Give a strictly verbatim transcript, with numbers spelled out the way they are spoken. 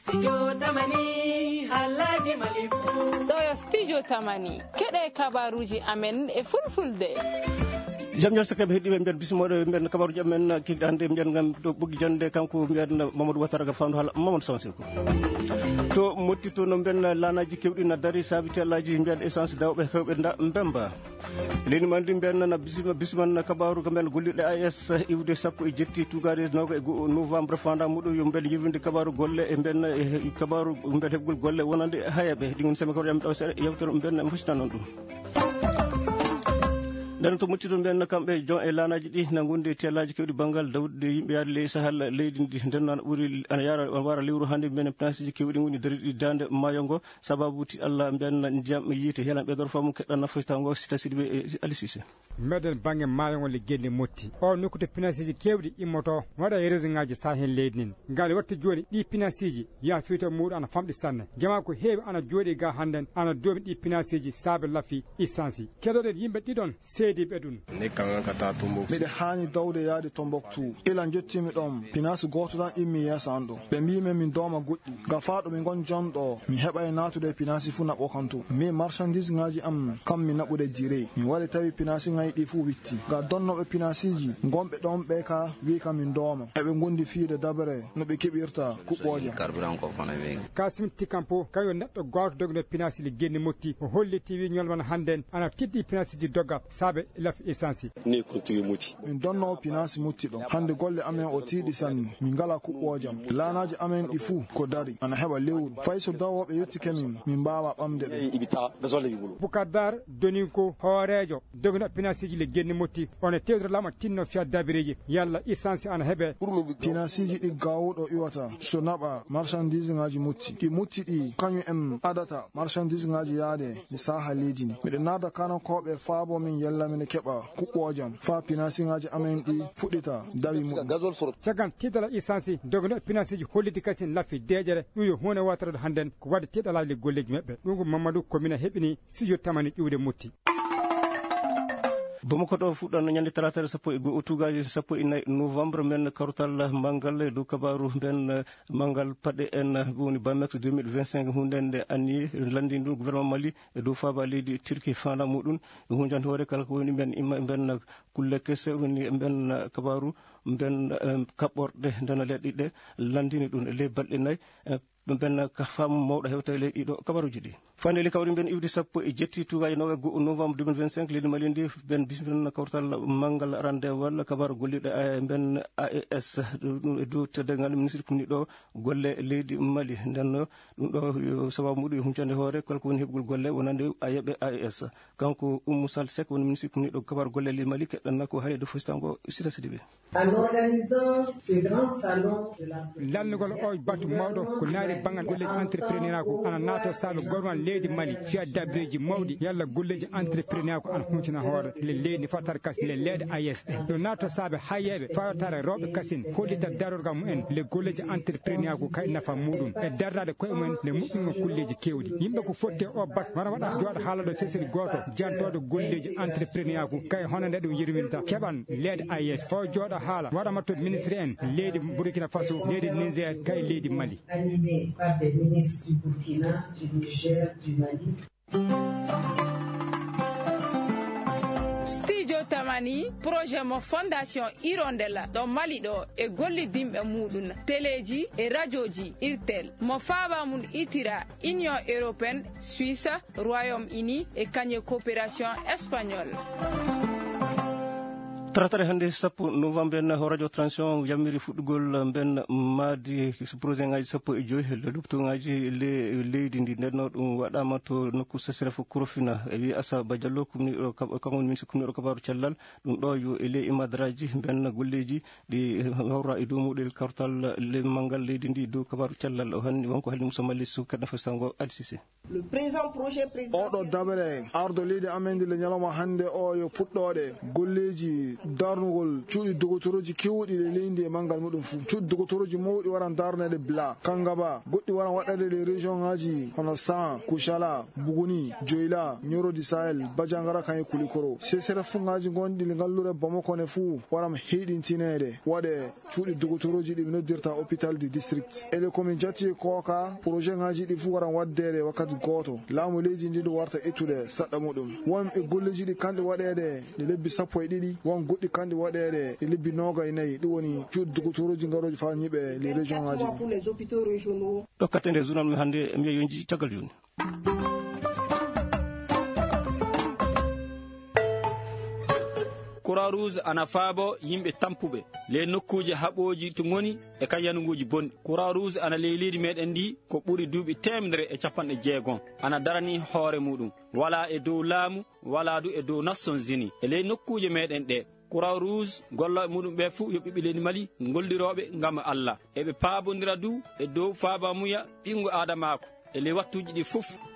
Studio Tamani Halaji Malifu Doyo Studio Tamani Kede kabaruji amen e fulfulde jam ñasta kabe heddi be bismodo be kabaru jam men ki ande mbiyan ngam do bugi jande kanko mbiyan Mamadou Watara ga fandu hala Mamadou Sanse ko to mottito no ben lanaji kewdi na dari sabiti Allaji mbiyan essence dawbe hewbe mbemba leni mandi mbiyan na bisima bisman kabaru gamen gollide A S iwde sappo e jetti tugade nogo e novembre fanda mudo yo mbel yivinde kabaru golle e ben kabaru mbel hebgol golle wonande hayabe dingon seme ko yam do yewtoro ben fustan non dum dan to mutti ton ben kambe jon e lanaji di na gunde telaji kewdi bangal dawde yimbe yaade le sahal leydi ndi dennan buri ana yara on wara liwru hande men place kewdi ngoni dari dande mayongo sababu ti Allah ben jam yite helan be dor famu keddan nafata ngo sita sidbe alisise meden bange mayongo le gende motti o nukude pinasiji kewdi immoto wada yerezo ngaji sahen leydi nin ngal watta joni di pinasiji ya fito mudu ana famdi sanne jama ko heewi ana jodi ga handen ana domi di pinasiji sabe lafi isansi kedode yimbe didon sedi bedun ne kan kata tumbo mi de hani dawde yaade Tombouctou ila jetti mi dom pinasu goto dan immi yasando be mi men min doma goddi ga faado mi gon jondo mi heba e natude pinasi fu na bokanto mi marchandise ngaji am kam mi nabude jire mi wali tawi pinasi ngai di fu witti ga donno be pinasiji gombe dom be ka wi kam min doma e be gondi fiide dabere no be kebirta kubboje carburant ko fana be kasim tikampo kayo neddo goto dogne pinasi li genni motti o holli tiwi nyolman handen ana tiddi pinasiji dogga sabe laf essence ne ko tigi muti min donno pinasi mutti do hande golle amen o tiidi sanni min ngala kubbojam lanaji amen di fu ko dari ana heba lewru fayso dawobe yetti kemin min bawa bamde be ibita gazolle yigulu bukadar doninko horejo dogna pinasiji le genni motti on tewdro lama tinno fi dabireji yalla essence ana hebe pinasiji di gawdo iwata so naba marchandise ngaji mutti di mutti di kanyu em adata marchandise ngaji yaade ni saha lejini mi de nada kana kobe faabo min yalla min keba kubbojam fa pinasi ngaji amen di fudita dawi mu gazol soro cagan tidala essence dogna pinasiji holliti kasin lafi dejere duyo hone watara handen ko wadi tidala le golleji mabbe dungo Mamadou komina hebini Studio Tamani iwde mutti Bamako do fudan nyande talatere sappo e go otugaji sappo e novembre men karutal mangal do kabaru ben mangal pade en woni Bamex deux mille vingt-cinq hundende anni landi ndu gouvernement Mali e do faba leydi Turki fanda mudun hunjan hore kala ko woni ben imma ben kulle kesse woni ben kabaru ben kaborde dana leddi de landini dun le balde nay ben ka famu mawdo hewta le ido kabaruji di fane le kawri ben iwdi sappo e jetti tugaji no go novembre deux mille vingt-cinq le Mali ndi ben bismillah kawtal mangal rande wala kabar gollide ben A E S do tedengal ministre kumni do golle leydi Mali den dum do sababu mudu huncande hore kala ko woni hebgol golle wonande ayebe A E S kanko Oumou Sall Seck woni ministre kumni do kabar golle le Mali kedan nako hare do fustango sita sidibe en organisant ce grand salon de la lannugol o batu mawdo ko naari bangal golleji entrepreneur ko ana nato sabe gorman leydi Mali fiya dabreji mawdi yalla golleji entrepreneur ko ana huncina hoore le leydi fatar kas le leydi A S do nato sabe hayebe fatare robe kasin hollita darorga mumen le golleji entrepreneur ko kay nafa mudum e darrade koy mumen le mudum kulleji kewdi yimbe ko fotte o bat wara wada jooda halado sesiri goto jantodo golleji entrepreneur ko kay honande dum yirminta keban leydi A S o jooda hala wada matto ministre en leydi Burkina Faso leydi Niger kay leydi Mali animé par des ministres du Burkina, du Niger, du Mali. Studio Tamani projet mo fondation Hirondella do Mali do e golli dimbe mudun teleji e radioji irtel mo faba mun itira Union Européenne Suisse Royaume-Uni e kanye coopération espagnole Tratare hande sappo novembre na radio transition yamiri fudugol ben madi projet ngaji sappo e joyi le lupto ngaji le leydi ndi nedno dum wadama to nokku sesere fo kurofina e wi asa bajallo kumni kangon min kumni kabaru cellal dum do yo e le imadraji ben golleji di hawra e do model kartal le mangal leydi ndi do kabaru cellal o hanni wonko halli musa malli su kadna fastango adsisi le présent projet président o do dabere ardo leydi amendi le nyalama hande o yo fuddode golleji darnugol cuuɗi dogotoroji kewɗi ɗe leydi e mangal muɗum fuu cuuɗi dogotoroji mawɗi waran darnede bla kangaba goɗɗi waran waɗade ɗe région ngaji hono san kushala buguni joyla ñorodi sahel badiangara kaye kulikoro sesere fu ngaji gonɗi ɗi ngallure bamako fuu waram heɗintinede waɗe cuuɗi dogotoroji ɗi ɓe noddirta hôpital du district ele komin jatti koka projet ngaji ɗi fuu waran waddede wakkati goto laamu leydi ndi ɗo warta ettude saɗɗa muɗum won e golleji ɗi kanɗe waɗede ɗe lebbi sappo e ɗiɗi won goɗɗi kanɗe waɗede e lebbi noga e nayyi ɗi woni cuuɗi dogotoroji ngaroji fa ñiɓe les région ngaji ɗo kattende journal mi hannde mbiya yonji caggal joni. Croix Rouge ana faabo yimɓe tampuɓe le nokkuuje haɓoji to ngoni e kayanuguji bonɗi. Croix Rouge ana ley leydi meɗen ndi ko ɓuri duuɓi temedere e capanɗe jeegon ana darani hoore muɗum wala e dow laamu wala du e dow Nations Unies e ley nokkuuje meɗen ɗe. Croix Rouge golloɓe muɗum ɓe fuu yo ɓiɓɓe leydi Mali golliroɓe ngam Allah eɓe paabodira du e dow faabamuya ɓingu adamako e ley wattuji ɗi fof